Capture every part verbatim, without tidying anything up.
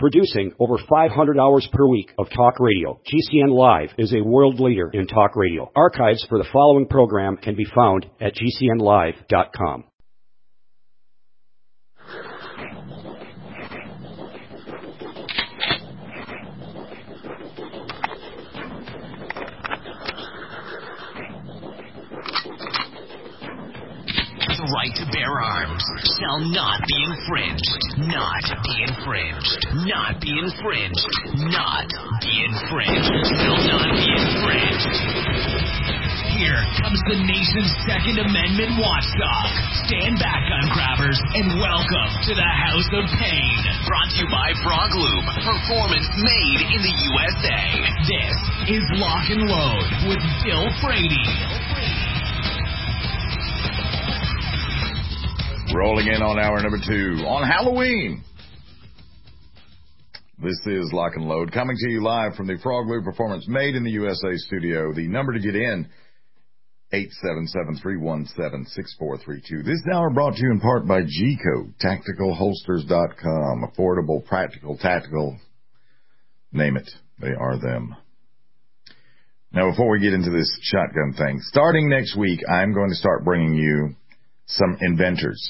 Producing over five hundred hours per week of talk radio, G C N Live is a world leader in talk radio. Archives for the following program can be found at G C N live dot com. The right to bear arms shall not be infringed. Not be infringed. Not be infringed. Not be infringed. Shall not be infringed. Here comes the nation's Second Amendment watchdog. Stand back, gun grabbers, and welcome to the House of Pain. Brought to you by Frog Lube. Performance made in the U S A. This is Lock and Load with Bill Frady. Rolling in on hour number two on Halloween. This is Lock and Load, coming to you live from the Frog Lube Performance Made in the U S A studio. The number to get in, eight seven seven, three one seven, six four three two. This hour brought to you in part by G Code, tactical holsters dot com. Affordable, practical, tactical, name it. They are them. Now, before we get into this shotgun thing, starting next week, I'm going to start bringing you some inventors.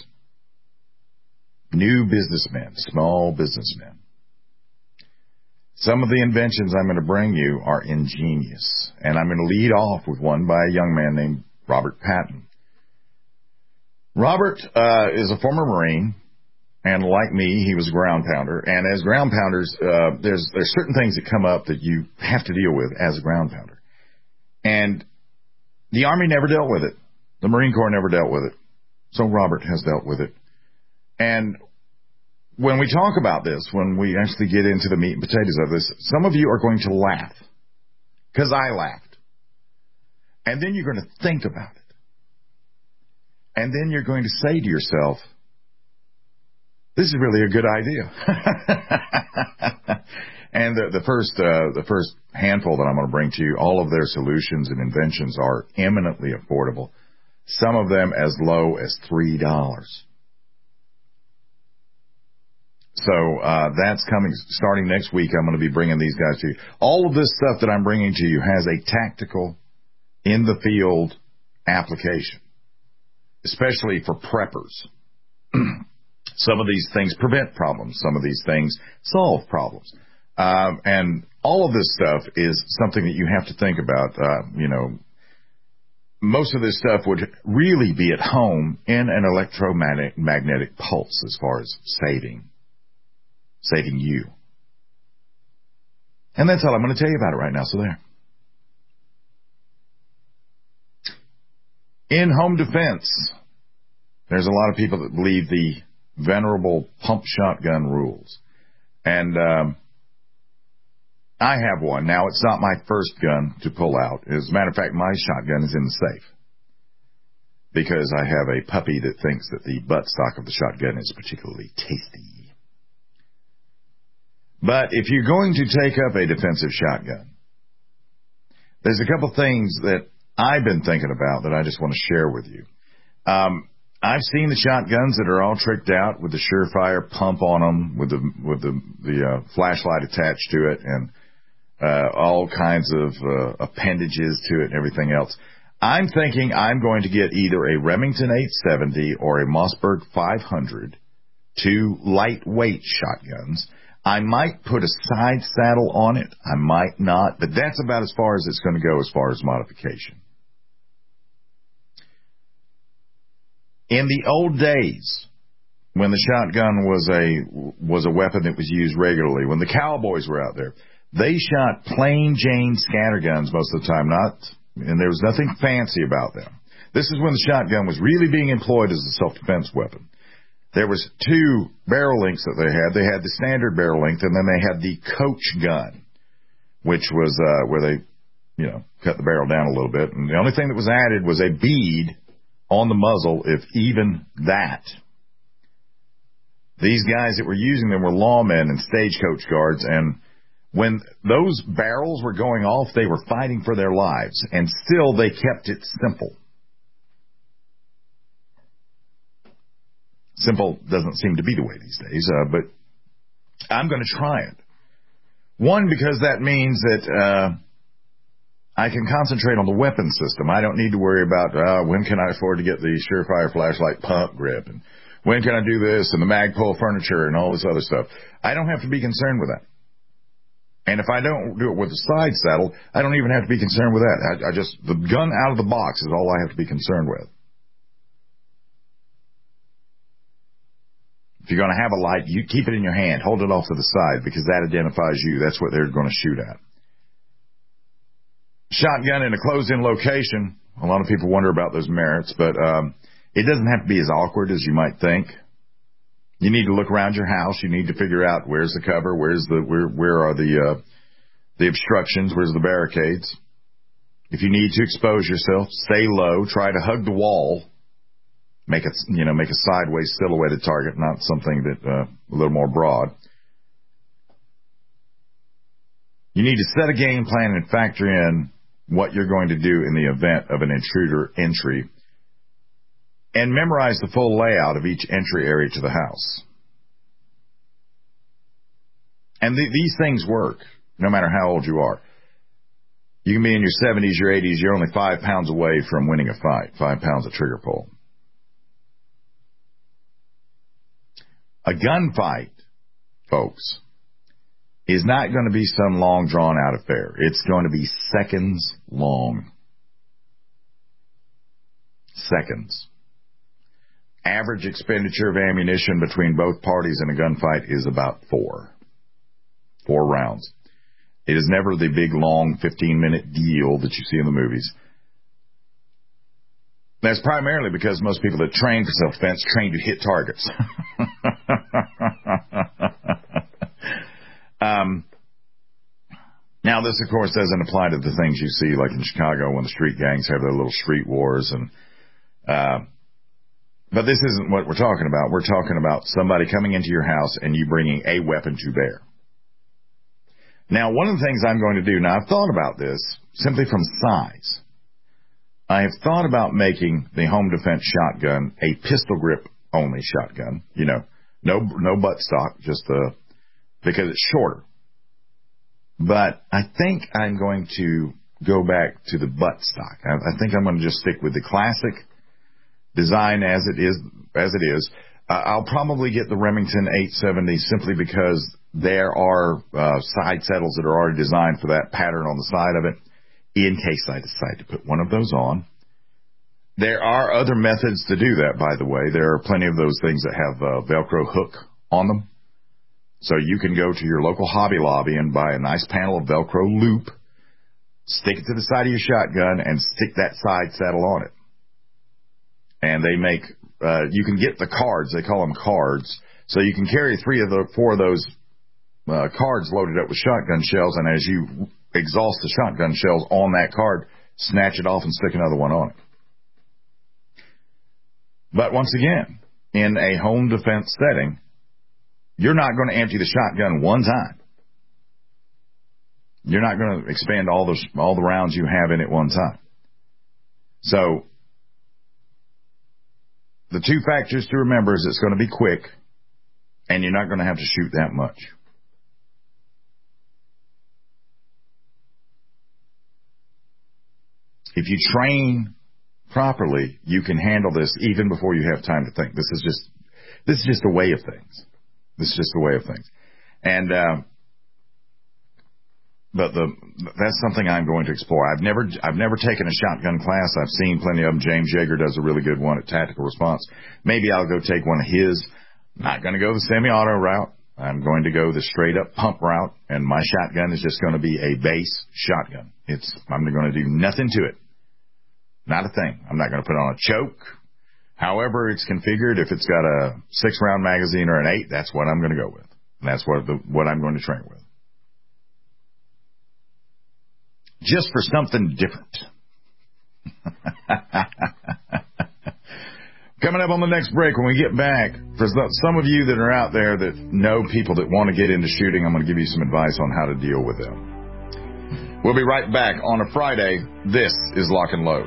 New businessmen, small businessmen. Some of the inventions I'm going to bring you are ingenious, and I'm going to lead off with one by a young man named Robert Patton. Robert uh, is a former Marine, and like me, he was a ground pounder. And as ground pounders, uh, there's there's certain things that come up that you have to deal with as a ground pounder. And the Army never dealt with it. The Marine Corps never dealt with it. So Robert has dealt with it. And when we talk about this, when we actually get into the meat and potatoes of this, some of you are going to laugh. Because I laughed. And then you're going to think about it. And then you're going to say to yourself, this is really a good idea. And the, the first uh, the first handful that I'm going to bring to you, all of their solutions and inventions are eminently affordable. Some of them as low as three dollars. So uh, that's coming starting next week. I'm going to be bringing these guys to you. All of this stuff that I'm bringing to you has a tactical, in-the-field application, especially for preppers. Some of these things prevent problems. Some of these things solve problems. Um, and all of this stuff is something that you have to think about, uh, you know, most of this stuff would really be at home in an electromagnetic magnetic pulse as far as saving, saving you. And that's all I'm going to tell you about it right now. So there. In home defense, there's a lot of people that believe the venerable pump shotgun rules. And um, I have one. Now, it's not my first gun to pull out. As a matter of fact, my shotgun is in the safe because I have a puppy that thinks that the buttstock of the shotgun is particularly tasty. But if you're going to take up a defensive shotgun, there's a couple things that I've been thinking about that I just want to share with you. Um, I've seen the shotguns that are all tricked out with the Surefire pump on them, with the with the the uh, flashlight attached to it, and uh, all kinds of uh, appendages to it and everything else. I'm thinking I'm going to get either a Remington eight seventy or a Mossberg five hundred, two lightweight shotguns. I might put a side saddle on it. I might not, but that's about as far as it's going to go as far as modification. In the old days, when the shotgun was a was a weapon that was used regularly, when the cowboys were out there, they shot plain Jane scatterguns most of the time, not, and there was nothing fancy about them. This is when the shotgun was really being employed as a self-defense weapon. There was two barrel lengths that they had. They had the standard barrel length, and then they had the coach gun, which was uh, where they, you know, cut the barrel down a little bit. And the only thing that was added was a bead on the muzzle, if even that. These guys that were using them were lawmen and stagecoach guards, and when those barrels were going off, they were fighting for their lives, and still they kept it simple. Simple doesn't seem to be the way these days, uh, but I'm going to try it. One, because that means that uh, I can concentrate on the weapon system. I don't need to worry about uh, when can I afford to get the Surefire flashlight pump grip, and when can I do this, and the Magpul furniture, and all this other stuff. I don't have to be concerned with that. And if I don't do it with the side saddle, I don't even have to be concerned with that. I, I just, the gun out of the box is all I have to be concerned with. If you're going to have a light, you keep it in your hand. Hold it off to the side, because that identifies you. That's what they're going to shoot at. Shotgun in a closed-in location. A lot of people wonder about those merits, but um, it doesn't have to be as awkward as you might think. You need to look around your house. You need to figure out where's the cover, where's the where where are the uh, the obstructions, where's the barricades. If you need to expose yourself, stay low. Try to hug the wall. Make it, you know, make a sideways silhouetted target, not something that uh, a little more broad. You need to set a game plan and factor in what you're going to do in the event of an intruder entry, and memorize the full layout of each entry area to the house. And th- these things work, no matter how old you are. You can be in your seventies, your eighties, you're only five pounds away from winning a fight, five pounds of trigger pull. A gunfight, folks, is not going to be some long, drawn-out affair. It's going to be seconds long. Seconds. Average expenditure of ammunition between both parties in a gunfight is about four. Four rounds. It is never the big, long, fifteen-minute deal that you see in the movies. That's primarily because most people that train for self-defense train to hit targets. um, now, this, of course, doesn't apply to the things you see, like in Chicago when the street gangs have their little street wars. and uh, But this isn't what we're talking about. We're talking about somebody coming into your house and you bringing a weapon to bear. Now, one of the things I'm going to do, now I've thought about this simply from size. I have thought about making the home defense shotgun a pistol grip only shotgun. You know, no no butt stock, just the, because it's shorter. But I think I'm going to go back to the butt stock. I, I think I'm going to just stick with the classic design as it is. As it is, uh, I'll probably get the Remington eight seventy simply because there are uh, side saddles that are already designed for that pattern on the side of it, in case I decide to put one of those on. There are other methods to do that, by the way. There are plenty of those things that have a Velcro hook on them. So you can go to your local Hobby Lobby and buy a nice panel of Velcro loop, stick it to the side of your shotgun, and stick that side saddle on it. And they make, uh, you can get the cards, they call them cards, so you can carry three of the, four of those uh, cards loaded up with shotgun shells, and as you exhaust the shotgun shells on that card, snatch it off and stick another one on it. But once again, in a home defense setting, you're not going to empty the shotgun one time. You're not going to expend all those all the rounds you have in it one time. So the two factors to remember is it's going to be quick, and you're not going to have to shoot that much. If you train properly, you can handle this even before you have time to think. This is just this is just a way of things. This is just a way of things. And uh, but the that's something I'm going to explore. I've never I've never taken a shotgun class. I've seen plenty of them. James Yeager does a really good one at Tactical Response. Maybe I'll go take one of his. I'm not going to go the semi-auto route. I'm going to go the straight-up pump route, and my shotgun is just going to be a base shotgun. It's I'm going to do nothing to it. Not a thing. I'm not going to put on a choke. However it's configured, if it's got a six-round magazine or an eight, that's what I'm going to go with. And that's what the, what I'm going to train with. Just for something different. Coming up on the next break, when we get back, for some of you that are out there that know people that want to get into shooting, I'm going to give you some advice on how to deal with them. We'll be right back on a Friday. This is Lock and Load.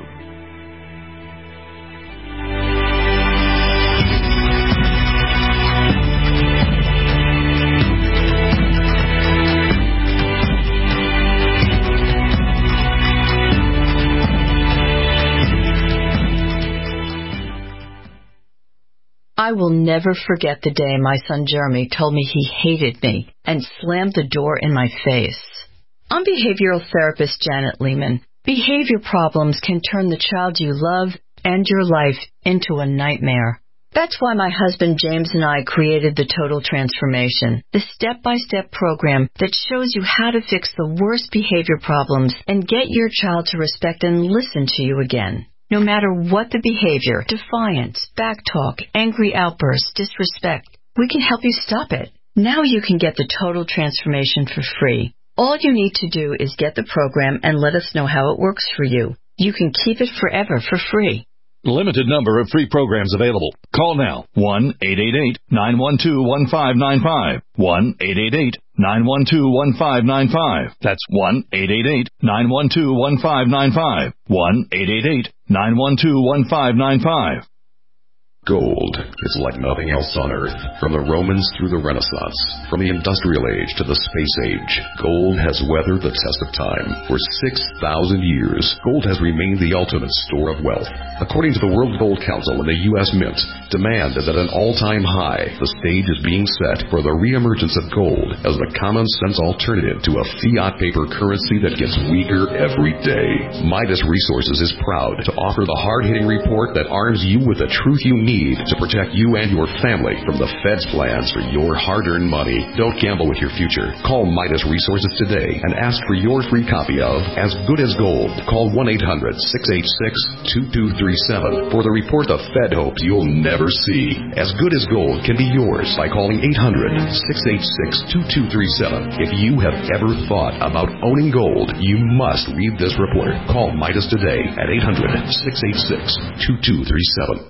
I will never forget the day my son Jeremy told me he hated me and slammed the door in my face. I'm behavioral therapist Janet Lehman. Behavior problems can turn the child you love and your life into a nightmare. That's why my husband James and I created the Total Transformation, the step-by-step program that shows you how to fix the worst behavior problems and get your child to respect and listen to you again. No matter what the behavior, defiance, backtalk, angry outbursts, disrespect, we can help you stop it. Now you can get the Total Transformation for free. All you need to do is get the program and let us know how it works for you. You can keep it forever for free. Limited number of free programs available. Call now. one eight eight eight, nine one two, one five nine five. one eight eight eight, nine one two, one five nine five. That's one eight eight eight, nine one two, one five nine five. one eight eight eight, nine one two, one five nine five. Gold is like nothing else on Earth. From the Romans through the Renaissance, from the Industrial Age to the Space Age, gold has weathered the test of time. For six thousand years, gold has remained the ultimate store of wealth. According to the World Gold Council and the U S Mint, demand is at an all-time high. The stage is being set for the reemergence of gold as the common-sense alternative to a fiat paper currency that gets weaker every day. Midas Resources is proud to offer the hard-hitting report that arms you with the truth you need to protect you and your family from the Fed's plans for your hard-earned money. Don't gamble with your future. Call Midas Resources today and ask for your free copy of As Good as Gold. Call one eight hundred, six eight six, two two three seven for the report the Fed hopes you'll never see. As Good as Gold can be yours by calling eight hundred, six eight six, two two three seven. If you have ever thought about owning gold, you must read this report. Call Midas today at eight hundred, six eight six, two two three seven.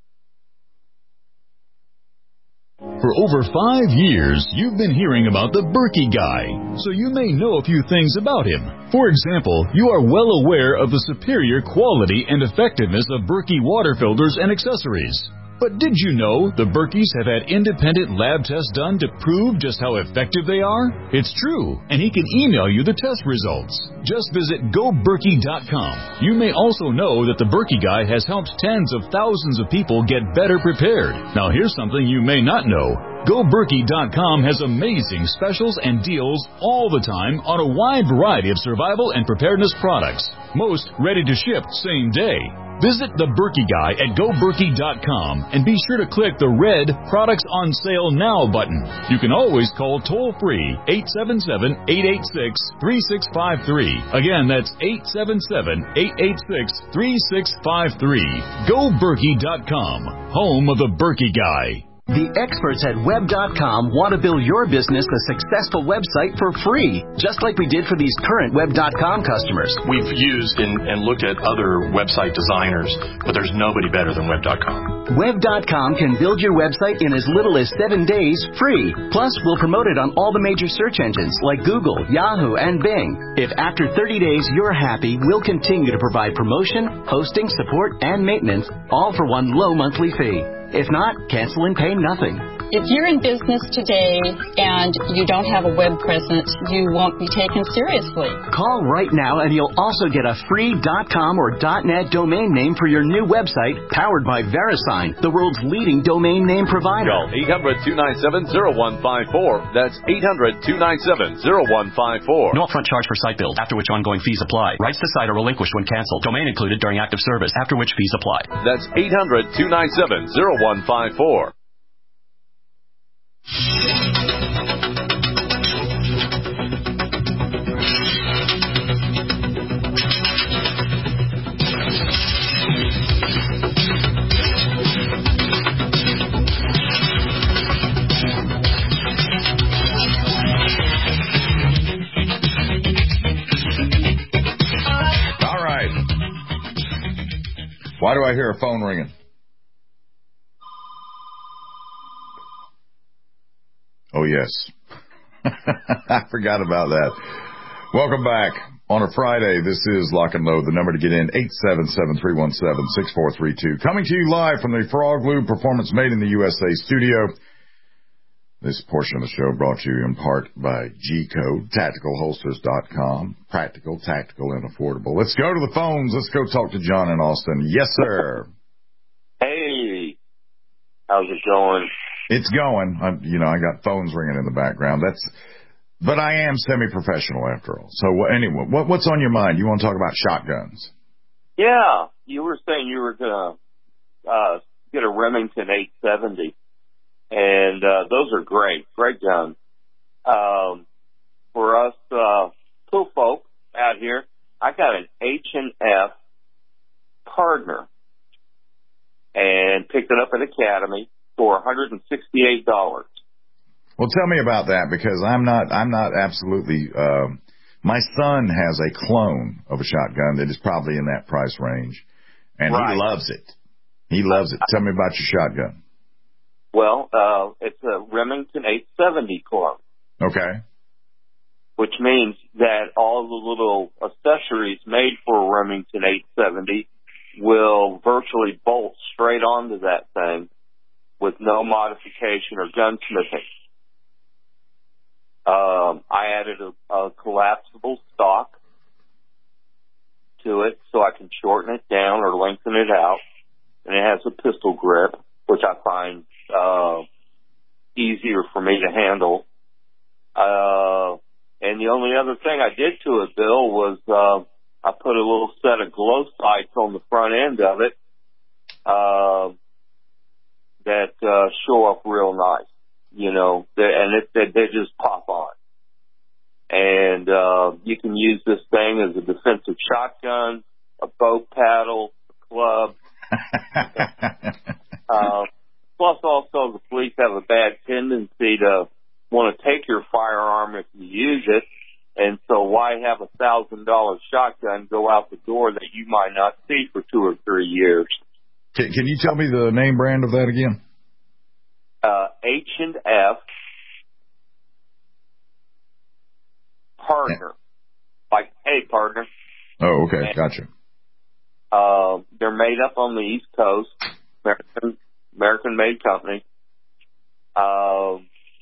For over five years, you've been hearing about the Berkey Guy, so you may know a few things about him. For example, you are well aware of the superior quality and effectiveness of Berkey water filters and accessories. But did you know the Berkeys have had independent lab tests done to prove just how effective they are? It's true, and he can email you the test results. Just visit go berkey dot com. You may also know that the Berkey Guy has helped tens of thousands of people get better prepared. Now here's something you may not know. go berkey dot com has amazing specials and deals all the time on a wide variety of survival and preparedness products, most ready to ship same day. Visit the Berkey Guy at go berkey dot com and be sure to click the red Products on Sale Now button. You can always call toll-free eight seven seven, eight eight six, three six five three. Again, that's eight seven seven, eight eight six, three six five three. go berkey dot com, home of the Berkey Guy. The experts at web dot com want to build your business a successful website for free, just like we did for these current web dot com customers. We've used and, and looked at other website designers, but there's nobody better than web dot com. web dot com can build your website in as little as seven days free. Plus, we'll promote it on all the major search engines like Google, Yahoo, and Bing. If after thirty days you're happy, we'll continue to provide promotion, hosting, support, and maintenance, all for one low monthly fee. If not, cancel and pay nothing. If you're in business today and you don't have a web presence, you won't be taken seriously. Call right now and you'll also get a free .com or .net domain name for your new website, powered by VeriSign, the world's leading domain name provider. Call eight hundred, two nine seven, zero one five four. That's eight hundred, two nine seven, zero one five four. No upfront charge for site build, after which ongoing fees apply. Rights to site are relinquished when canceled. Domain included during active service, after which fees apply. That's eight hundred, two nine seven, zero one five four. All right. Why do I hear a phone ringing? Oh, yes. I forgot about that. Welcome back on a Friday. This is Lock and Load. The number to get in, eight seven seven, three one seven, six four three two. Coming to you live from the Frog Lube Performance Made in the U S A studio. This portion of the show brought to you in part by G-Code, tactical holsters dot com. Practical, tactical, and affordable. Let's go to the phones. Let's go talk to John in Austin. Yes, sir. Hey. How's it going? It's going. I'm, you know, I got phones ringing in the background. That's, but I am semi-professional after all. So anyway, what, what's on your mind? You want to talk about shotguns? Yeah, you were saying you were gonna uh, get a Remington eight seventy, and uh, those are great, great guns. Um, for us uh, cool folk out here, I got an H and F Partner, and picked it up at Academy for one hundred sixty-eight dollars. Well, tell me about that, because I'm not, I'm not absolutely, um, my son has a clone of a shotgun that is probably in that price range, and right. he loves it. He loves it. Tell me about your shotgun. Well, uh, it's a Remington eight seventy clone. Okay. Which means that all the little accessories made for a Remington eight seventy will virtually bolt straight onto that thing with no modification or gunsmithing. Um, I added a, a collapsible stock to it so I can shorten it down or lengthen it out. And it has a pistol grip, which I find uh, easier for me to handle. Uh, and the only other thing I did to it, Bill, was uh, I put a little set of glow sights on the front end of it uh, that uh, show up real nice. You know, and it, they, they just pop on. And uh, you can use this thing as a defensive shotgun, a boat paddle, a club. uh, plus, also, the police have a bad tendency to want to take your firearm if you use it. And so why have a one thousand dollars shotgun go out the door that you might not see for two or three years? Can, can you tell me the name brand of that again? Uh, H and F Partner. Yeah. Like, hey, partner. Oh, okay. And, gotcha. Uh, they're made up on the East Coast. American, American-made company. Uh,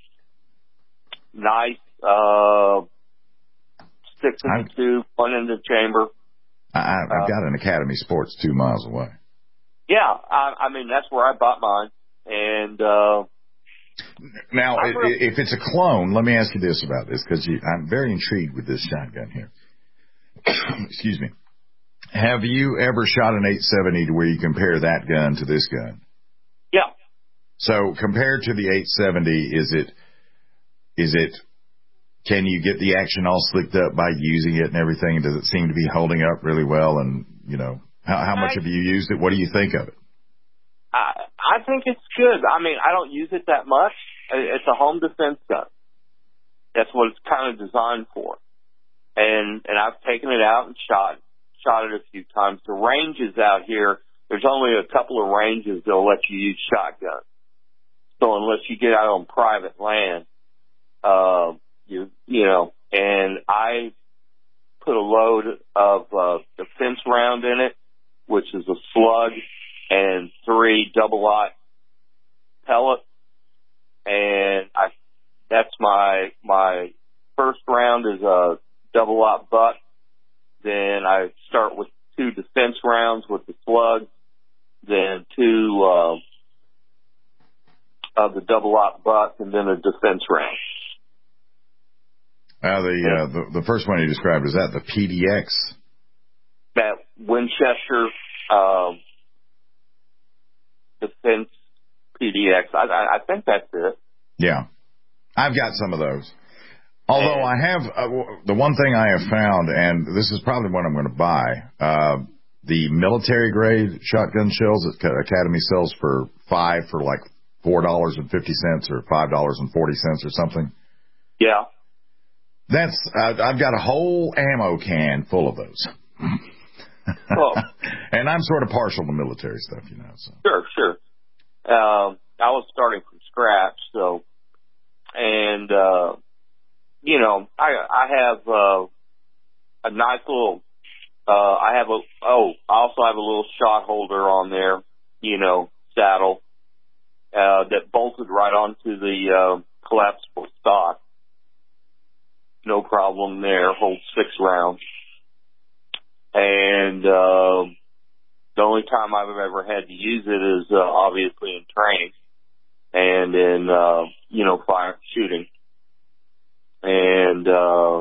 nice, uh, six in the tube, one in the chamber. I, I've uh, got an Academy Sports two miles away. Yeah, I, I mean, that's where I bought mine. And, uh, now, really, if it's a clone, let me ask you this about this, because I'm very intrigued with this shotgun here. Excuse me. Have you ever shot an eight seventy to where you compare that gun to this gun? Yeah. So compared to the eight seventy, is it, is it, can you get the action all slicked up by using it and everything? Does it seem to be holding up really well? And, you know, how, how much I, have you used it? What do you think of it? I, I think it's good. I mean, I don't use it that much. It's a home defense gun. That's what it's kind of designed for. And and I've taken it out and shot shot it a few times. The ranges out here, there's only a couple of ranges that'll let you use shotguns. So unless you get out on private land, uh, you you know. And I put a load of uh, defense round in it, which is a slug, and three double-aught pellets, and I, that's my, my first round is a double-aught buck. Then I start with two defense rounds with the slug, then two, uh, of the double-aught buck, and then a defense round. Uh, the, uh, the, the first one you described, is that the P D X? That Winchester, um, Defense P D X. I, I, I think that's it. Yeah. I've got some of those. Although I have, uh, the one thing I have found, and this is probably what I'm going to buy, uh, the military grade shotgun shells that Academy sells for five for like four dollars and fifty cents or five dollars and forty cents or something. Yeah. That's, uh, I've got a whole ammo can full of those. Well, and I'm sort of partial to military stuff, you know. So. Sure, sure. Um, I was starting from scratch, so, and, uh, you know, I, I have, uh, a nice little, uh, I have a, oh, I also have a little shot holder on there, you know, saddle, uh, that bolted right onto the, uh, collapsible stock. No problem there, holds six rounds. And, uh, the only time I've ever had to use it is, uh, obviously in training. and in, uh, you know, fire shooting. And, uh,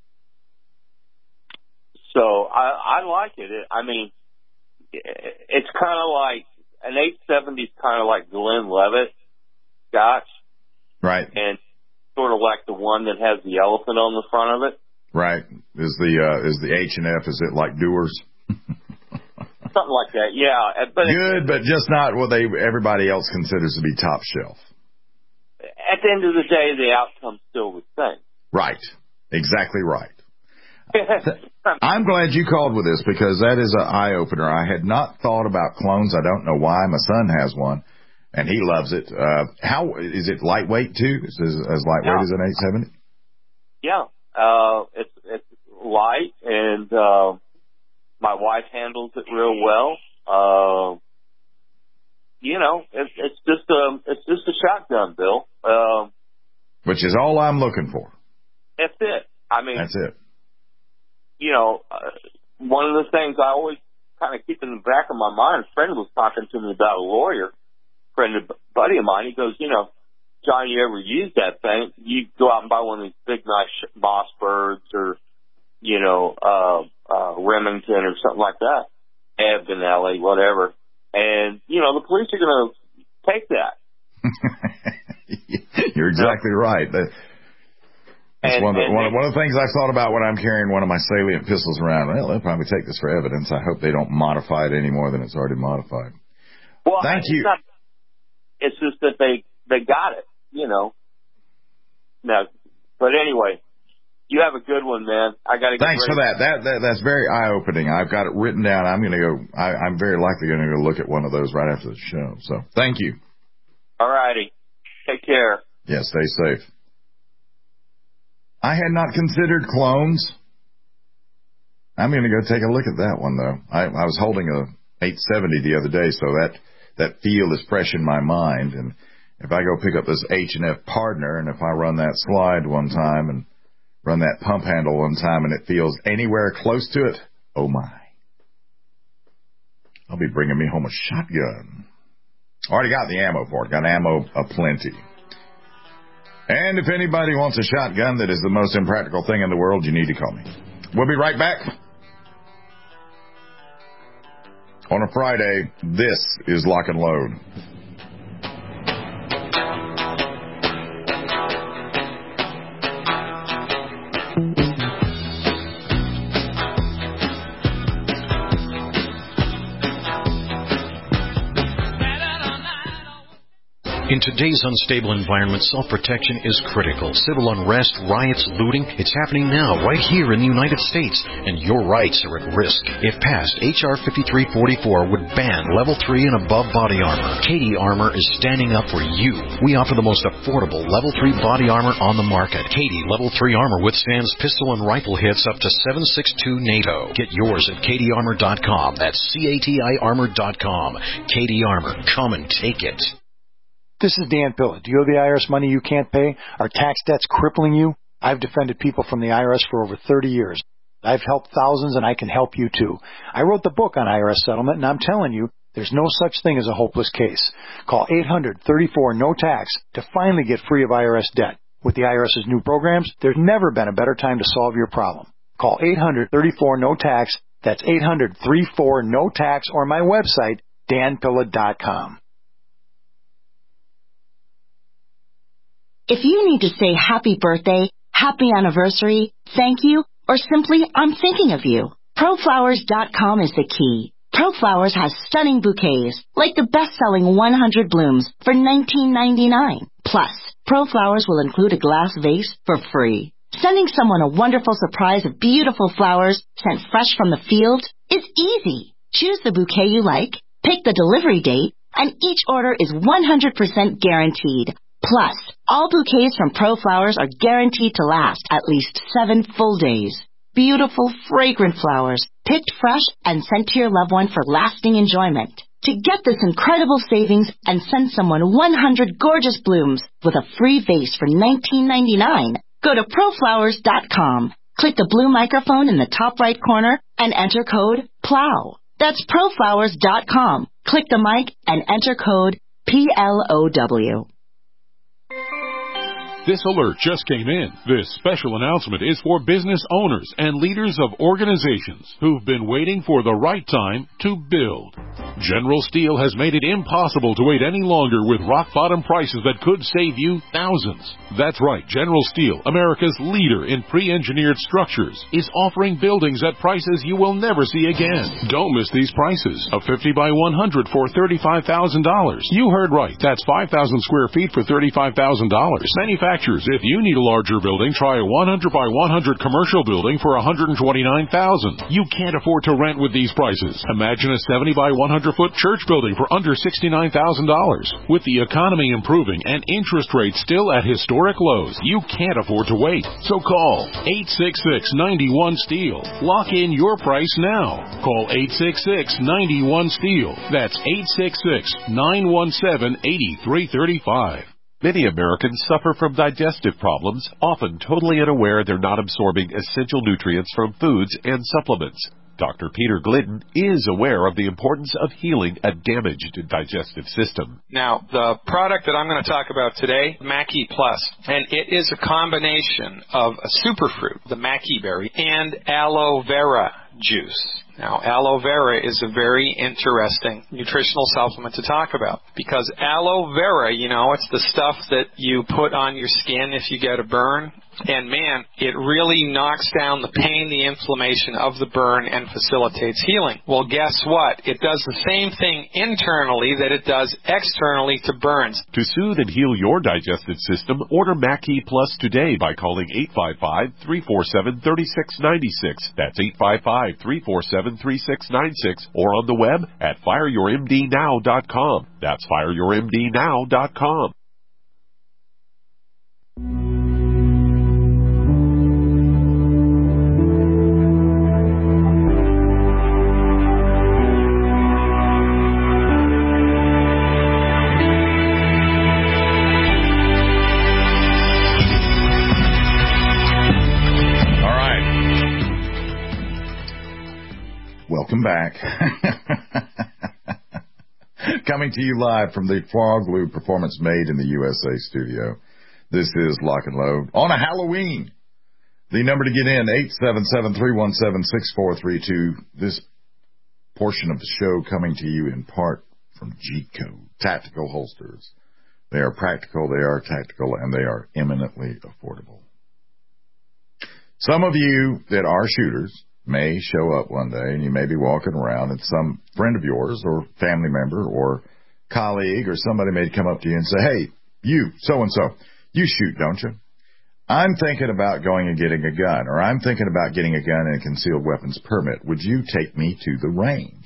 so I, I like it. it. I mean, it's kind of like, an eight seventy is kind of like Glenlivet Scotch. Right. And sort of like the one that has the elephant on the front of it. Right. Is the, uh, is the H and F, is it like Dewar's? Something like that, yeah. But Good, but just not what they everybody else considers to be top shelf. At the end of the day, the outcome's still the same. Right. Exactly right. I'm glad you called with this because that is an eye-opener. I had not thought about clones. I don't know why. My son has one, and he loves it. Uh, how is it lightweight, too? Is it as lightweight yeah. as an eight seventy? Yeah. Uh, it's, it's light, and uh, my wife handles it real well. Uh, you know, it's, it's just a, it's just a shotgun, Bill. Uh, Which is all I'm looking for. That's it. I mean, that's it. You know, uh, one of the things I always kind of keep in the back of my mind, a friend was talking to me about a lawyer, friend, a buddy of mine. He goes, you know, John, you ever use that thing? You go out and buy one of these big, nice Mossbergs or, you know, uh, uh, Remington or something like that, Ebden, whatever. And, you know, the police are going to take that. You're exactly right. That, that's and, one, of the, and, one, of, one of the things I've thought about when I'm carrying one of my salient pistols around. Well, they'll probably take this for evidence. I hope they don't modify it any more than it's already modified. Well, Thank it's you. Not, it's just that they, they got it, you know. Now, but anyway, you have a good one, man. I got to get Thanks ready. for that. That, that. That's very eye-opening. I've got it written down. I'm going to go, I, I'm very likely going to go look at one of those right after the show. So thank you. All righty. Take care. Yeah, stay safe. I had not considered clones. I'm going to go take a look at that one, though. I, I was holding a eight seventy the other day, so that, that feel is fresh in my mind. And if I go pick up this H and F Partner, and if I run that slide one time and run that pump handle one time and it feels anywhere close to it, oh my. I'll be bringing me home a shotgun. Already got the ammo for it. Got ammo aplenty. And if anybody wants a shotgun that is the most impractical thing in the world, you need to call me. We'll be right back. On a Friday, this is Lock and Load. In today's unstable environment, self-protection is critical. Civil unrest, riots, looting, it's happening now, right here in the United States, and your rights are at risk. If passed, H R fifty-three forty-four would ban level three and above body armor. Katie Armor is standing up for you. We offer the most affordable level three body armor on the market. Katie level three armor withstands pistol and rifle hits up to seven six two NATO. Get yours at Katie Armor dot com. That's C A T I Armor dot com. Katie Armor. Come and take it. This is Dan Pilla. Do you owe the I R S money you can't pay? Are tax debts crippling you? I've defended people from the I R S for over thirty years. I've helped thousands, and I can help you too. I wrote the book on I R S settlement, and I'm telling you, there's no such thing as a hopeless case. Call eight hundred thirty-four no tax to finally get free of I R S debt. With the IRS's new programs, there's never been a better time to solve your problem. Call eight hundred thirty-four no tax. That's eight hundred thirty-four no tax, or my website, Dan Pilla dot com. If you need to say happy birthday, happy anniversary, thank you, or simply I'm thinking of you, Pro Flowers dot com is the key. ProFlowers has stunning bouquets, like the best-selling one hundred blooms for nineteen ninety-nine. Plus, ProFlowers will include a glass vase for free. Sending someone a wonderful surprise of beautiful flowers sent fresh from the field is easy. Choose the bouquet you like, pick the delivery date, and each order is one hundred percent guaranteed. Plus, all bouquets from ProFlowers are guaranteed to last at least seven full days. Beautiful, fragrant flowers, picked fresh and sent to your loved one for lasting enjoyment. To get this incredible savings and send someone one hundred gorgeous blooms with a free vase for nineteen ninety-nine, go to Pro Flowers dot com. Click the blue microphone in the top right corner and enter code PLOW. That's Pro Flowers dot com. Click the mic and enter code P L O W. This alert just came in. This special announcement is for business owners and leaders of organizations who've been waiting for the right time to build. General Steel has made it impossible to wait any longer with rock-bottom prices that could save you thousands. That's right, General Steel, America's leader in pre-engineered structures, is offering buildings at prices you will never see again. Don't miss these prices. A fifty by one hundred for thirty-five thousand dollars. You heard right. That's five thousand square feet for thirty-five thousand dollars. Manufacturers, if you need a larger building, try a one hundred by one hundred commercial building for one hundred twenty-nine thousand dollars. You can't afford to rent with these prices. Imagine a seventy by one hundred foot church building for under sixty-nine thousand dollars. With the economy improving and interest rates still at historic lows, you can't afford to wait. So call eight six six, nine one, STEEL. Lock in your price now. Call eight six six, nine one, STEEL. That's eight six six, nine one seven, eight three three five. Many Americans suffer from digestive problems, often totally unaware they're not absorbing essential nutrients from foods and supplements. Doctor Peter Glidden is aware of the importance of healing a damaged digestive system. Now, the product that I'm going to talk about today, Mackey Plus, and it is a combination of a superfruit, the Mackey berry, and aloe vera juice. Now, aloe vera is a very interesting nutritional supplement to talk about because aloe vera, you know, it's the stuff that you put on your skin if you get a burn. And, man, it really knocks down the pain, the inflammation of the burn and facilitates healing. Well, guess what? It does the same thing internally that it does externally to burns. To soothe and heal your digestive system, order Mackey Plus today by calling eight five five, three four seven, three six nine six. That's eight five five, three four seven, three six nine six. Or on the web at fire your m d now dot com. That's fire your m d now dot com. Welcome back. Coming to you live from the Frog Loop Performance Made in the U S A studio. This is Lock and Load on a Halloween. The number to get in, eight seven seven, three one seven, six four three two. This portion of the show coming to you in part from G-Code, Tactical Holsters. They are practical, they are tactical, and they are eminently affordable. Some of you that are shooters may show up one day and you may be walking around and some friend of yours or family member or colleague or somebody may come up to you and say, hey, you, so-and-so, you shoot, don't you? I'm thinking about going and getting a gun, or I'm thinking about getting a gun and a concealed weapons permit. Would you take me to the range?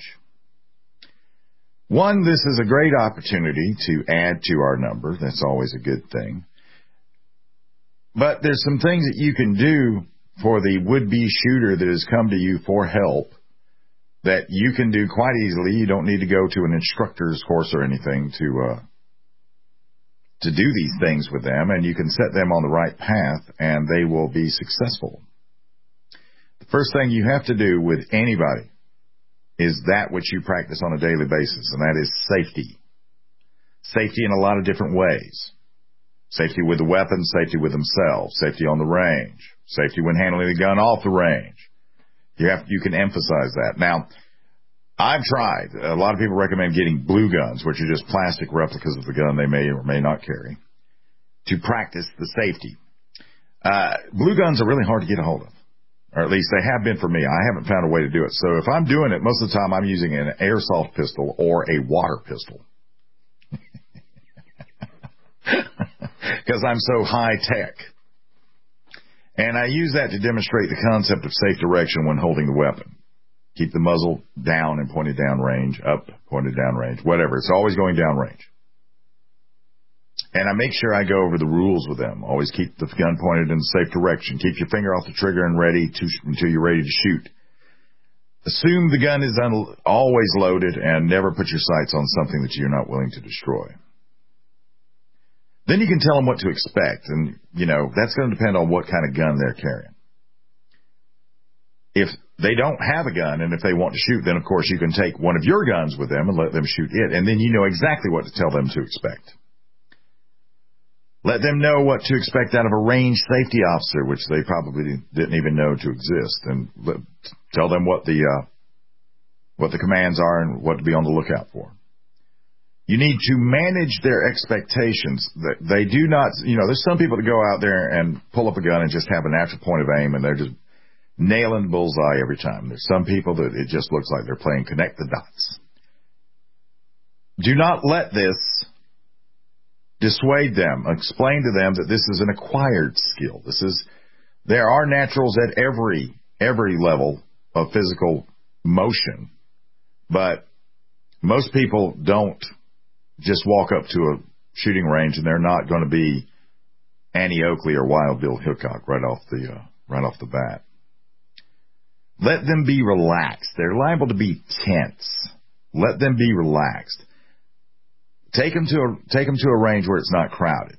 One, this is a great opportunity to add to our number. That's always a good thing. But there's some things that you can do for the would-be shooter that has come to you for help that you can do quite easily. You don't need to go to an instructor's course or anything to uh, to do these things with them, and you can set them on the right path, and they will be successful. The first thing you have to do with anybody is that which you practice on a daily basis, and that is safety. Safety in a lot of different ways. Safety with the weapon, safety with themselves, safety on the range, safety when handling the gun off the range. You have, you can emphasize that. Now, I've tried. A lot of people recommend getting blue guns, which are just plastic replicas of the gun they may or may not carry, to practice the safety. Uh, blue guns are really hard to get a hold of, or at least they have been for me. I haven't found a way to do it. So if I'm doing it, most of the time I'm using an airsoft pistol or a water pistol. Because I'm so high-tech. And I use that to demonstrate the concept of safe direction when holding the weapon. Keep the muzzle down and pointed down range, up, pointed down range, whatever. It's always going down range. And I make sure I go over the rules with them. Always keep the gun pointed in the safe direction. Keep your finger off the trigger and ready to, until you're ready to shoot. Assume the gun is un, always loaded and never put your sights on something that you're not willing to destroy. Then you can tell them what to expect, and, you know, that's going to depend on what kind of gun they're carrying. If they don't have a gun, and if they want to shoot, then, of course, you can take one of your guns with them and let them shoot it, and then you know exactly what to tell them to expect. Let them know what to expect out of a range safety officer, which they probably didn't even know to exist, and let, tell them what the uh, what the commands are and what to be on the lookout for. You need to manage their expectations. That they do not, you know, there's some people that go out there and pull up a gun and just have a natural point of aim, and they're just nailing bullseye every time. There's some people that it just looks like they're playing connect the dots. Do not let this dissuade them. Explain to them that this is an acquired skill. This is, there are naturals at every, every level of physical motion, but most people don't just walk up to a shooting range and they're not going to be Annie Oakley or Wild Bill Hickok right off the, uh, right off the bat. Let them be relaxed. They're liable to be tense. Let them be relaxed. Take them to a, take them to a range where it's not crowded.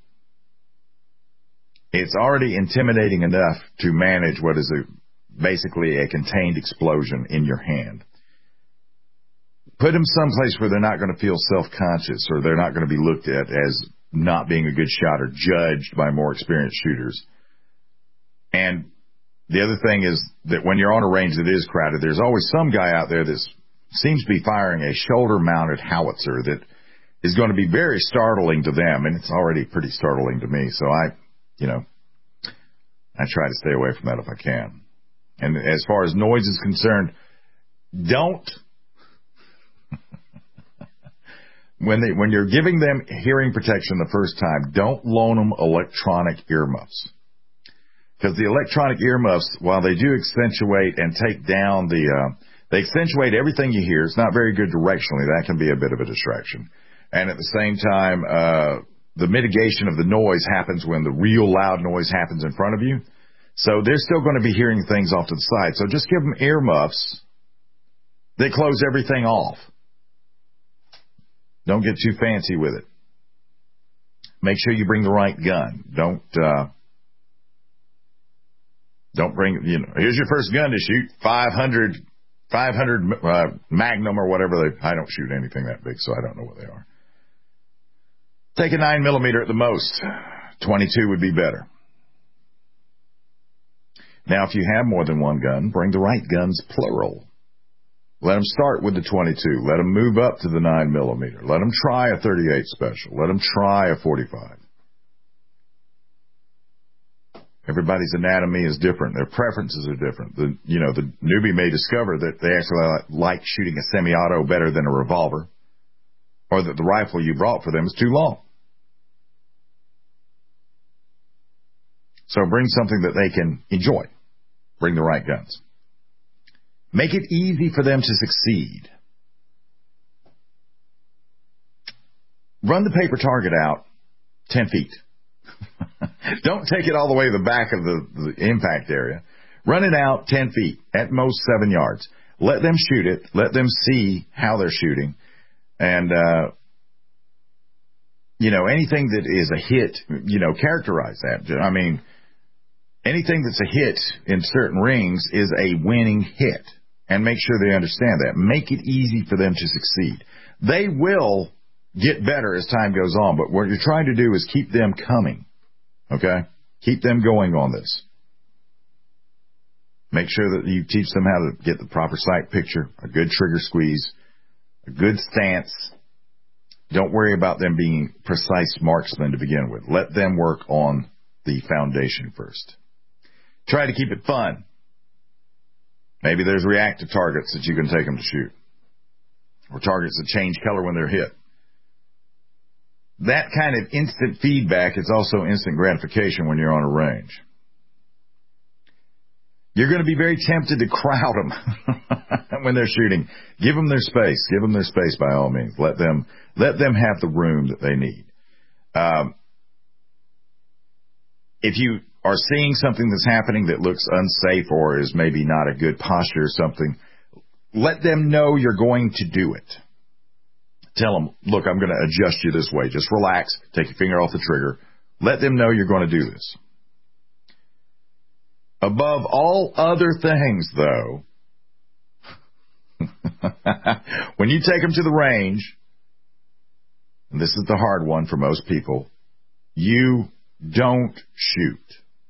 It's already intimidating enough to manage what is a, basically a contained explosion in your hand. Put them someplace where they're not going to feel self-conscious, or they're not going to be looked at as not being a good shot or judged by more experienced shooters. And the other thing is that when you're on a range that is crowded, there's always some guy out there that seems to be firing a shoulder-mounted howitzer that is going to be very startling to them, and it's already pretty startling to me. So I, you know, I try to stay away from that if I can. And as far as noise is concerned, don't, when they, when you're giving them hearing protection the first time, don't loan them electronic earmuffs. Because the electronic earmuffs, while they do accentuate and take down the, uh, they accentuate everything you hear. It's not very good directionally. That can be a bit of a distraction. And at the same time, uh, the mitigation of the noise happens when the real loud noise happens in front of you. So they're still going to be hearing things off to the side. So just give them earmuffs that close everything off. Don't get too fancy with it. Make sure you bring the right gun. Don't, uh, don't bring, you know, here's your first gun to shoot, five hundred, five hundred, uh, Magnum or whatever they, I don't shoot anything that big, so I don't know what they are. Take a nine millimeter at the most. twenty-two would be better. Now, if you have more than one gun, bring the right guns, plural. Let them start with the twenty-two. Let them move up to the nine millimeter. Let them try a thirty-eight special. Let them try a forty-five. Everybody's anatomy is different. Their preferences are different. The, you know, the newbie may discover that they actually like shooting a semi-auto better than a revolver, or that the rifle you brought for them is too long. So bring something that they can enjoy. Bring the right guns. Make it easy for them to succeed. Run the paper target out ten feet. Don't take it all the way to the back of the, the impact area. Run it out ten feet, at most seven yards. Let them shoot it. Let them see how they're shooting. And, uh, you know, anything that is a hit, you know, characterize that. I mean, anything that's a hit in certain rings is a winning hit. And make sure they understand that. Make it easy for them to succeed. They will get better as time goes on, but what you're trying to do is keep them coming. Okay? Keep them going on this. Make sure that you teach them how to get the proper sight picture, a good trigger squeeze, a good stance. Don't worry about them being precise marksmen to begin with. Let them work on the foundation first. Try to keep it fun. Maybe there's reactive targets that you can take them to shoot, or targets that change color when they're hit. That kind of instant feedback is also instant gratification when you're on a range. You're going to be very tempted to crowd them when they're shooting. Give them their space. Give them their space by all means. Let them let them have the room that they need. Um, if you are seeing something that's happening that looks unsafe or is maybe not a good posture or something, let them know you're going to do it. Tell them, look, I'm going to adjust you this way. Just relax. Take your finger off the trigger. Let them know you're going to do this. Above all other things, though, when you take them to the range, and this is the hard one for most people, you don't shoot.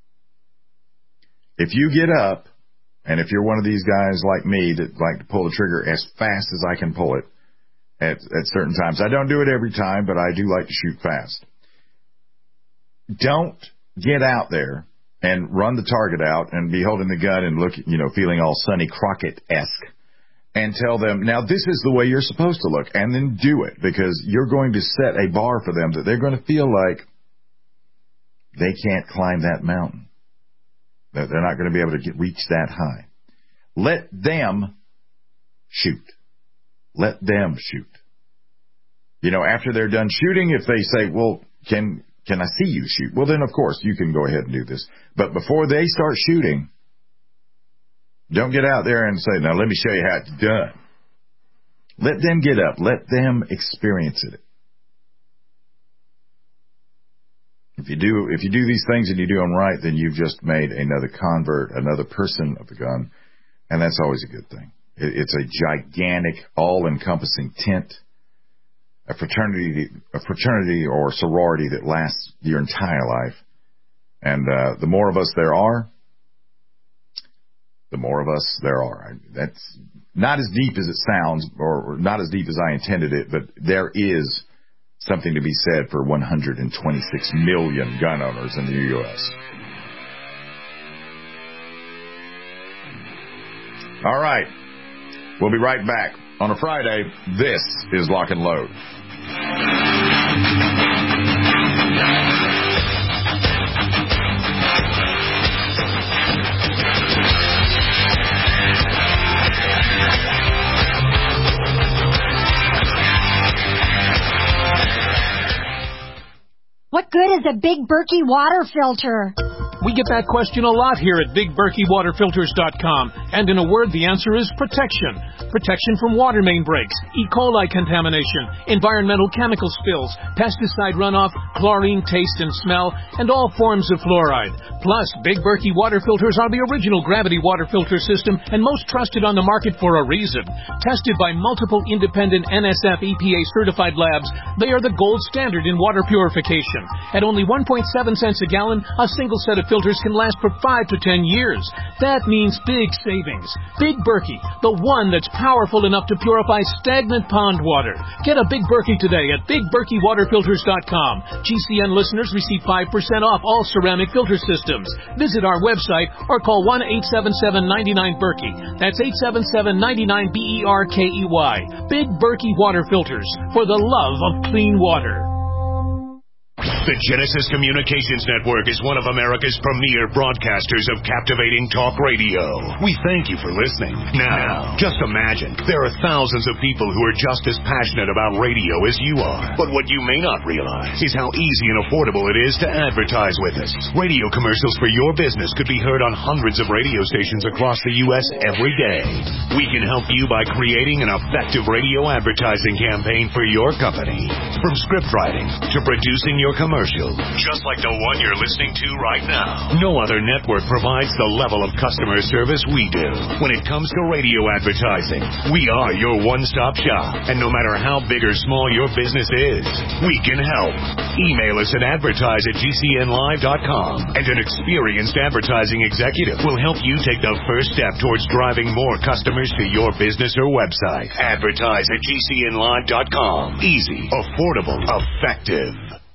If you get up, and if you're one of these guys like me that like to pull the trigger as fast as I can pull it at, at certain times, I don't do it every time, but I do like to shoot fast. Don't get out there and run the target out and be holding the gun and look, you know, feeling all Sonny Crockett-esque and tell them, now this is the way you're supposed to look, and then do it, because you're going to set a bar for them that they're going to feel like they can't climb that mountain. They're not going to be able to get, reach that high. Let them shoot. Let them shoot. You know, after they're done shooting, if they say, well, can can I see you shoot? Well, then, of course, you can go ahead and do this. But before they start shooting, don't get out there and say, now, let me show you how it's done. Let them get up. Let them experience it. If you do, if you do these things and you do them right, then you've just made another convert, another person of the gun, and that's always a good thing. It, it's a gigantic, all-encompassing tent, a fraternity, a fraternity or sorority that lasts your entire life. And uh, the more of us there are, the more of us there are. That's not as deep as it sounds, or, or not as deep as I intended it, but there is something to be said for one hundred twenty-six million gun owners in the U S All right. We'll be right back. On a Friday, this is Lock and Load. What good is a Big Berkey water filter? We get that question a lot here at big berkey water filters dot com. And in a word, the answer is protection. Protection from water main breaks, E. coli contamination, environmental chemical spills, pesticide runoff, chlorine taste and smell, and all forms of fluoride. Plus, Big Berkey water filters are the original gravity water filter system and most trusted on the market for a reason. Tested by multiple independent N S F E P A certified labs, they are the gold standard in water purification. At only one point seven cents a gallon, a single set of filters can last for five to ten years. That means big savings. Big Berkey, the one that's powerful enough to purify stagnant pond water. Get a Big Berkey today at big berkey water filters dot com. G C N listeners receive five percent off all ceramic filter systems. Visit our website or call one eight seven seven, nine nine, Berkey. That's eight seven seven, nine nine, B E R K E Y. Big Berkey Water Filters, for the love of clean water. The Genesis Communications Network is one of America's premier broadcasters of captivating talk radio. We thank you for listening. Now, just imagine, there are thousands of people who are just as passionate about radio as you are. But what you may not realize is how easy and affordable it is to advertise with us. Radio commercials for your business could be heard on hundreds of radio stations across the U S every day. We can help you by creating an effective radio advertising campaign for your company. From script writing to producing your commercial, just like the one you're listening to right now. No other network provides the level of customer service we do. When it comes to radio advertising, we are your one-stop shop. And no matter how big or small your business is, we can help. Email us at advertise at G C N live dot com, and an experienced advertising executive will help you take the first step towards driving more customers to your business or website. Advertise at G C N live dot com. Easy, affordable, effective.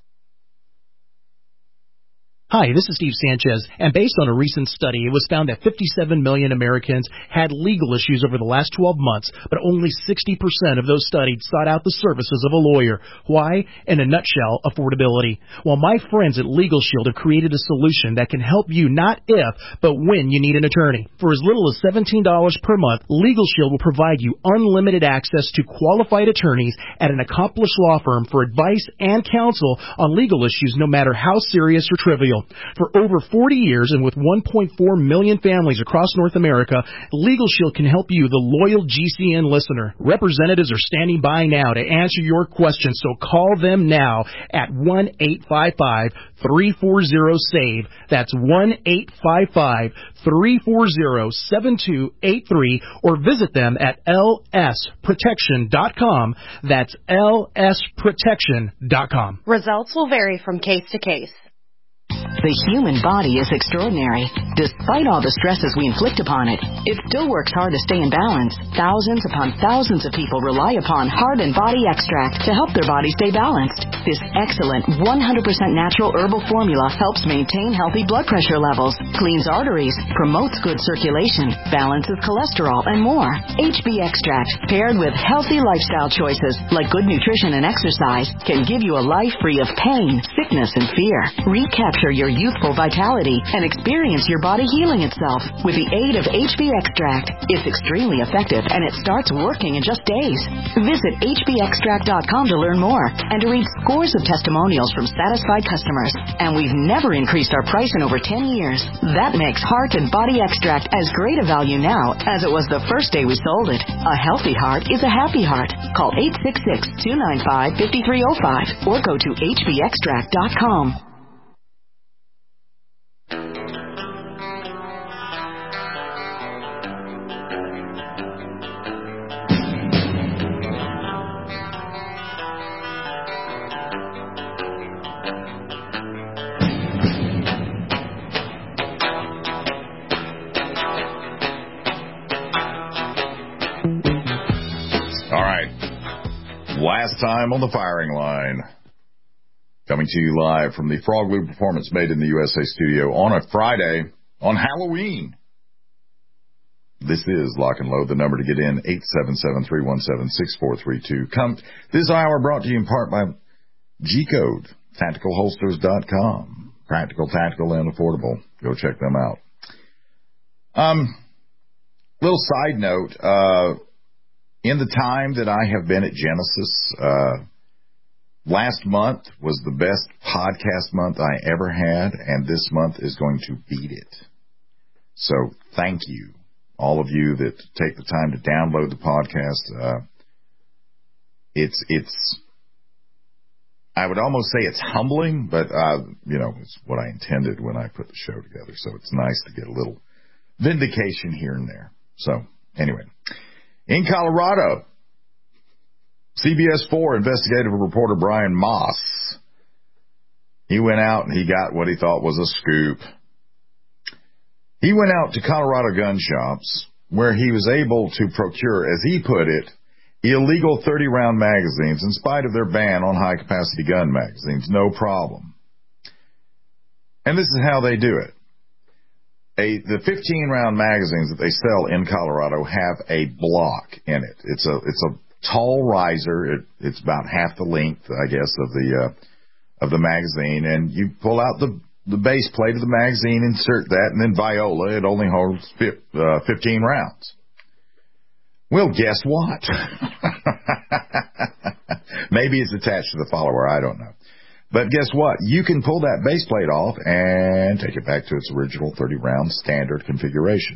Hi, this is Steve Sanchez, and based on a recent study, it was found that fifty-seven million Americans had legal issues over the last twelve months, but only sixty percent of those studied sought out the services of a lawyer. Why? In a nutshell, affordability. Well, my friends at Legal Shield have created a solution that can help you not if, but when you need an attorney. For as little as seventeen dollars per month, Legal Shield will provide you unlimited access to qualified attorneys at an accomplished law firm for advice and counsel on legal issues, no matter how serious or trivial. For over forty years and with one point four million families across North America, Legal Shield can help you, the loyal G C N listener. Representatives are standing by now to answer your questions, so call them now at one eight five five, three four zero, SAVE. That's one eight five five, three four zero, seven two eight three, or visit them at L S protection dot com. That's L S protection dot com. Results will vary from case to case. The human body is extraordinary. Despite all the stresses we inflict upon it, it still works hard to stay in balance. Thousands upon thousands of people rely upon Heart and Body Extract to help their body stay balanced. This excellent one hundred percent natural herbal formula helps maintain healthy blood pressure levels, cleans arteries, promotes good circulation, balances cholesterol, and more. H B Extract, paired with healthy lifestyle choices like good nutrition and exercise, can give you a life free of pain, sickness, and fear. Recapture your youthful vitality and experience your body healing itself with the aid of H B Extract. It's extremely effective and it starts working in just days. Visit H B extract dot com to learn more and to read scores of testimonials from satisfied customers. And we've never increased our price in over ten years. That makes Heart and Body Extract as great a value now as it was the first day we sold it. A healthy heart is a happy heart. Call eight six six, two nine five, five three zero five or go to H B extract dot com. Last time on the firing line. Coming to you live from the Frog Lube Performance Made in the U S A studio on a Friday on Halloween. This is Lock and Load. The number to get in, eight seven seven, three one seven, six four three two. Come, this hour brought to you in part by G-Code, tactical holsters dot com. Practical, tactical, and affordable. Go check them out. Um, little side note, uh, in the time that I have been at Genesis, uh, last month was the best podcast month I ever had, and this month is going to beat it. So thank you, all of you that take the time to download the podcast. Uh, it's, it's, I would almost say it's humbling, but, uh, you know, it's what I intended when I put the show together. So it's nice to get a little vindication here and there. So anyway. In Colorado, C B S four investigative reporter Brian Moss, he went out and he got what he thought was a scoop. He went out to Colorado gun shops where he was able to procure, as he put it, illegal thirty-round magazines in spite of their ban on high-capacity gun magazines. No problem. And this is how they do it. A, the fifteen-round magazines that they sell in Colorado have a block in it. It's a it's a tall riser. It, it's about half the length, I guess, of the uh, of the magazine. And you pull out the the base plate of the magazine, insert that, and then Viola. It only holds uh, fifteen rounds. Well, guess what? Maybe it's attached to the follower. I don't know. But guess what? You can pull that base plate off and take it back to its original thirty-round standard configuration.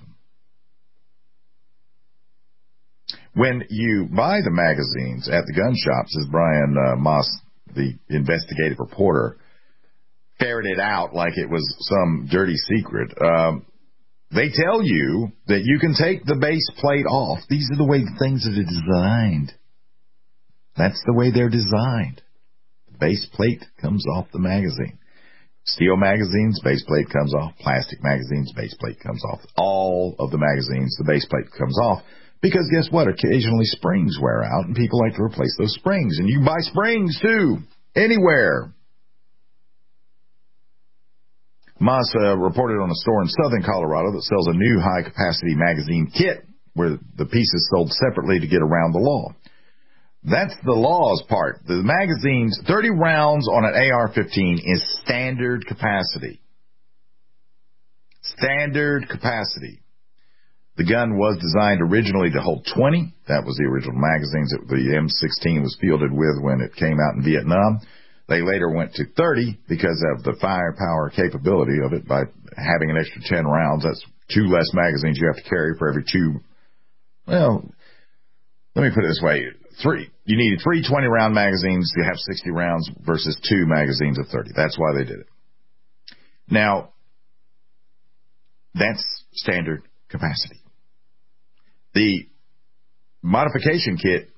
When you buy the magazines at the gun shops, as Brian uh, Moss, the investigative reporter, ferreted out like it was some dirty secret, um, they tell you that you can take the base plate off. These are the way things are designed. That's the way they're designed. Base plate comes off the magazine. Steel magazines, base plate comes off. Plastic magazines, base plate comes off. All of the magazines, the base plate comes off. Because guess what? Occasionally springs wear out, and people like to replace those springs. And you can buy springs, too, anywhere. Moss uh, reported on a store in southern Colorado that sells a new high-capacity magazine kit where the pieces sold separately to get around the law. That's the laws part. The magazine's thirty rounds on an A R fifteen is standard capacity. Standard capacity. The gun was designed originally to hold twenty. That was the original magazines that the M sixteen was fielded with when it came out in Vietnam. They later went to thirty because of the firepower capability of it by having an extra ten rounds. That's two less magazines you have to carry for every two. Well, let me put it this way. Three. You needed three twenty-round magazines to have sixty rounds versus two magazines of thirty. That's why they did it. Now, that's standard capacity. The modification kit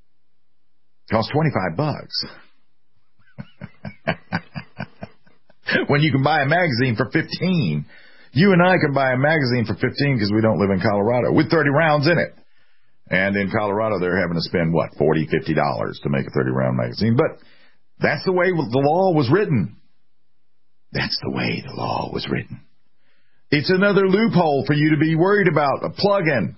costs twenty-five bucks. when you can buy a magazine for fifteen. You and I can buy a magazine for fifteen because we don't live in Colorado with thirty rounds in it. And in Colorado, they're having to spend, what, forty dollars, fifty dollars to make a thirty round magazine. But that's the way the law was written. That's the way the law was written. It's another loophole for you to be worried about, a plug-in.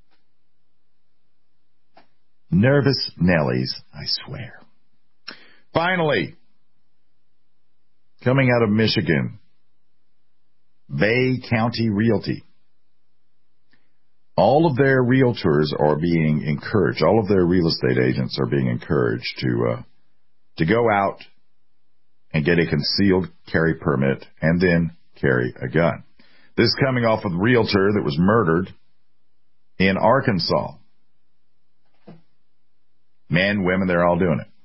Nervous Nellies, I swear. Finally, coming out of Michigan, Bay County Realty. All of their realtors are being encouraged, all of their real estate agents are being encouraged to uh, to go out and get a concealed carry permit and then carry a gun. This is coming off of a realtor that was murdered in Arkansas. Men, women, they're all doing it.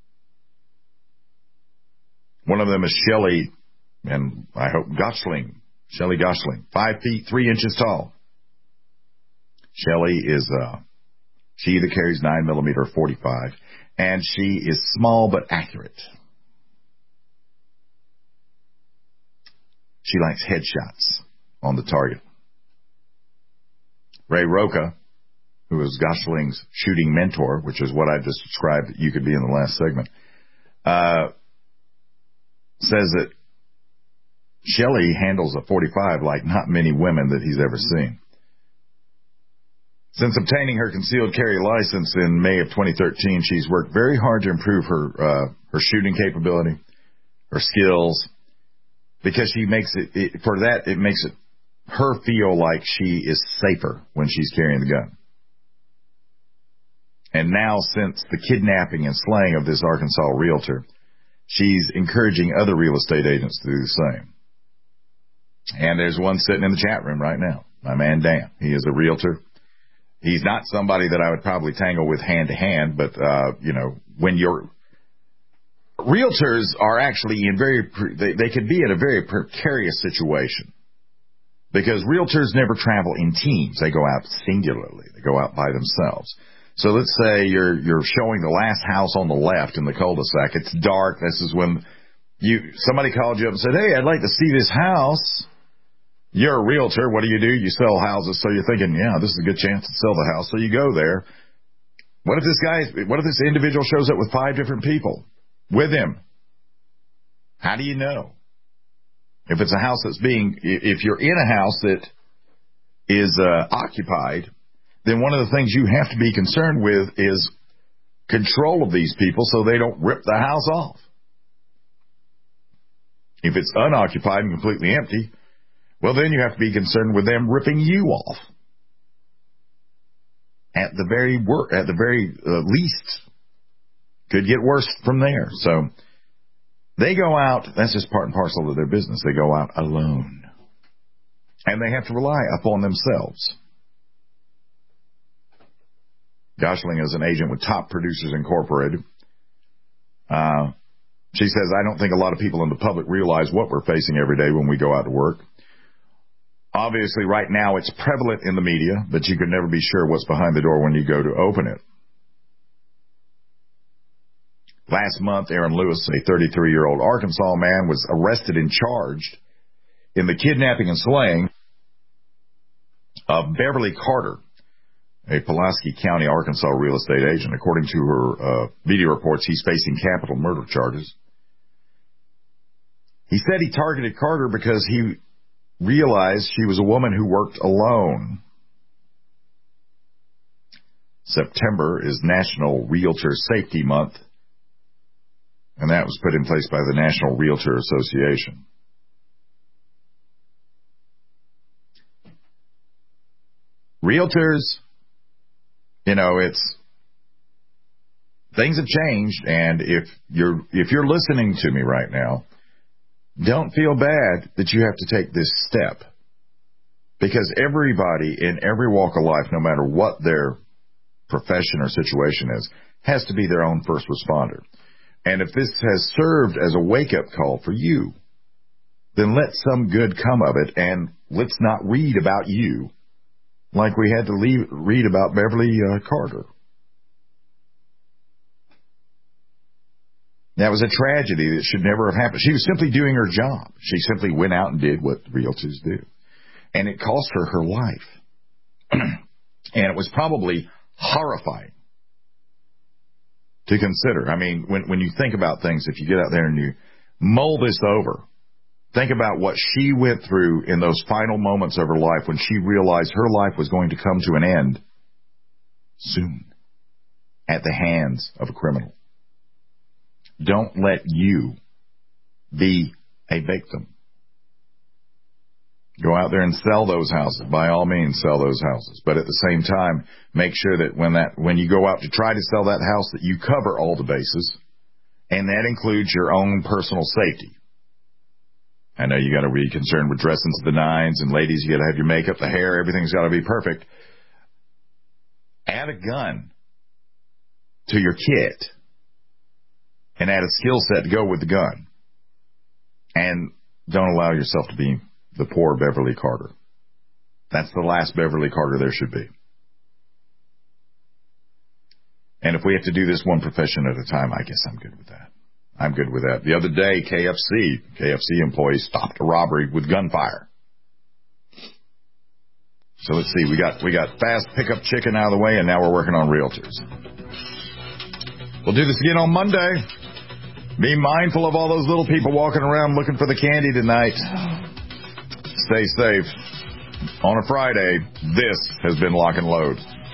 One of them is Shelley, and I hope Gosling, Shelley Gosling, five feet, three inches tall. Shelley is, uh, she either carries nine millimeter or forty-five, and she is small but accurate. She likes headshots on the target. Ray Roca, who is Gosling's shooting mentor, which is what I just described that you could be in the last segment, uh, says that Shelley handles a forty-five like not many women that he's ever seen. Since obtaining her concealed carry license in May of twenty thirteen, she's worked very hard to improve her uh, her shooting capability, her skills, because she makes it, it for that it makes it her feel like she is safer when she's carrying the gun. And now, since the kidnapping and slaying of this Arkansas realtor, she's encouraging other real estate agents to do the same. And there's one sitting in the chat room right now, my man Dan. He is a realtor. He's not somebody that I would probably tangle with hand to hand, but, uh, you know, when you're, realtors are actually in very, they, they could be in a very precarious situation because realtors never travel in teams. They go out singularly. They go out by themselves. So let's say you're, you're showing the last house on the left in the cul-de-sac. It's dark. This is when you, somebody called you up and said, hey, I'd like to see this house. You're a realtor. What do you do? You sell houses. So you're thinking, yeah, this is a good chance to sell the house. So you go there. What if this guy, what if this individual shows up with five different people with him? How do you know? If it's a house that's being, if you're in a house that is uh, occupied, then one of the things you have to be concerned with is control of these people so they don't rip the house off. If it's unoccupied and completely empty, well, then you have to be concerned with them ripping you off. At the very wor- at the very uh, least, could get worse from there. So they go out. That's just part and parcel of their business. They go out alone, and they have to rely upon themselves. Gosling is an agent with Top Producers Incorporated. Uh, she says, I don't think a lot of people in the public realize what we're facing every day when we go out to work. Obviously, right now, it's prevalent in the media, but you can never be sure what's behind the door when you go to open it. Last month, Aaron Lewis, a thirty-three-year-old Arkansas man, was arrested and charged in the kidnapping and slaying of Beverly Carter, a Pulaski County, Arkansas real estate agent. According to her uh, media reports, he's facing capital murder charges. He said he targeted Carter because he realized she was a woman who worked alone. September is National Realtor Safety Month, and that was put in place by the National Realtor Association. Realtors, you know, it's, things have changed, and if you're, if you're listening to me right now, don't feel bad that you have to take this step, because everybody in every walk of life, no matter what their profession or situation is, has to be their own first responder. And if this has served as a wake-up call for you, then let some good come of it, and let's not read about you like we had to leave, read about Beverly uh, Carter. That was a tragedy that should never have happened. She was simply doing her job. She simply went out and did what realtors do. And it cost her her life. And it was probably horrifying to consider. I mean, when, when you think about things, if you get out there and you mull this over, think about what she went through in those final moments of her life when she realized her life was going to come to an end soon at the hands of a criminal. Don't let you be a victim. Go out there and sell those houses. By all means, sell those houses. But at the same time, make sure that when that when you go out to try to sell that house, that you cover all the bases, and that includes your own personal safety. I know you got to be concerned with dressing to the nines, and ladies, you got to have your makeup, the hair, everything's got to be perfect. Add a gun to your kit, and add a skill set to go with the gun, and don't allow yourself to be the poor Beverly Carter. That's the last Beverly Carter there should be. And if we have to do this one profession at a time, I guess I'm good with that. I'm good with that. The other day, K F C, K F C employees stopped a robbery with gunfire. So let's see, we got we got fast pickup chicken out of the way, and now we're working on realtors. We'll do this again on Monday. Be mindful of all those little people walking around looking for the candy tonight. Stay safe. On a Friday, this has been Lock and Load.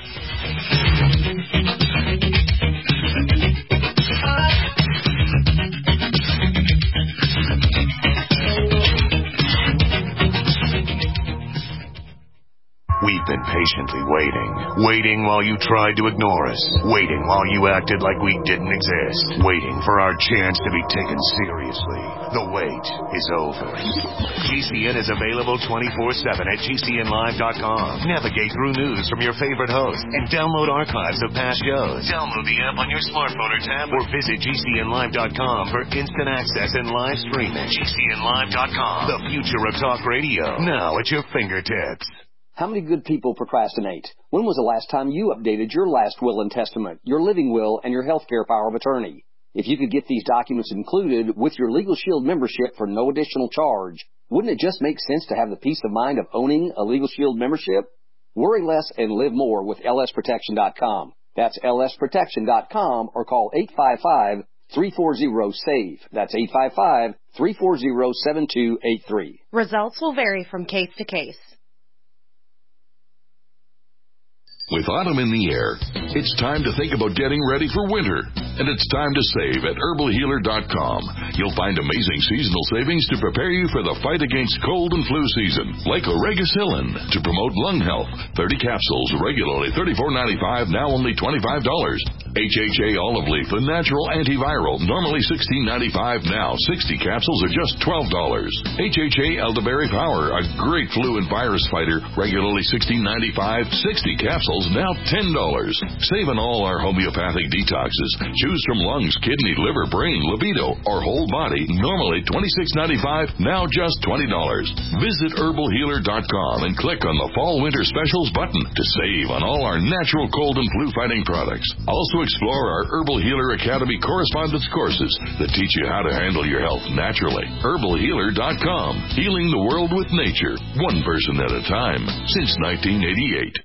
We've been patiently waiting. Waiting while you tried to ignore us. Waiting while you acted like we didn't exist. Waiting for our chance to be taken seriously. The wait is over. G C N is available twenty-four seven at G C N live dot com. Navigate through news from your favorite hosts and download archives of past shows. Download the app on your smartphone or tablet or visit G C N live dot com for instant access and live streaming. G C N live dot com. The future of talk radio. Now at your fingertips. How many good people procrastinate? When was the last time you updated your last will and testament, your living will, and your health care power of attorney? If you could get these documents included with your Legal Shield membership for no additional charge, wouldn't it just make sense to have the peace of mind of owning a Legal Shield membership? Worry less and live more with L S protection dot com. That's L S protection dot com or call eight five five, three four zero, S A V E. That's eight five five, three four zero, seven two eight three. Results will vary from case to case. With autumn in the air, it's time to think about getting ready for winter. And it's time to save at herbal healer dot com. You'll find amazing seasonal savings to prepare you for the fight against cold and flu season. Like Oregacillin to promote lung health. thirty capsules, regularly thirty-four ninety-five, now only twenty-five dollars. H H A Olive Leaf, the natural antiviral, normally sixteen ninety-five, now sixty capsules are just twelve dollars. H H A Elderberry Power, a great flu and virus fighter, regularly sixteen ninety-five, sixty capsules, now ten dollars. Save on all our homeopathic detoxes. Choose from lungs, kidney, liver, brain, libido, or whole body. Normally twenty-six ninety-five, now just twenty dollars. Visit herbal healer dot com and click on the Fall Winter Specials button to save on all our natural cold and flu fighting products. Also explore our Herbal Healer Academy correspondence courses that teach you how to handle your health naturally. herbal healer dot com. Healing the world with nature, one person at a time, since nineteen eighty-eight.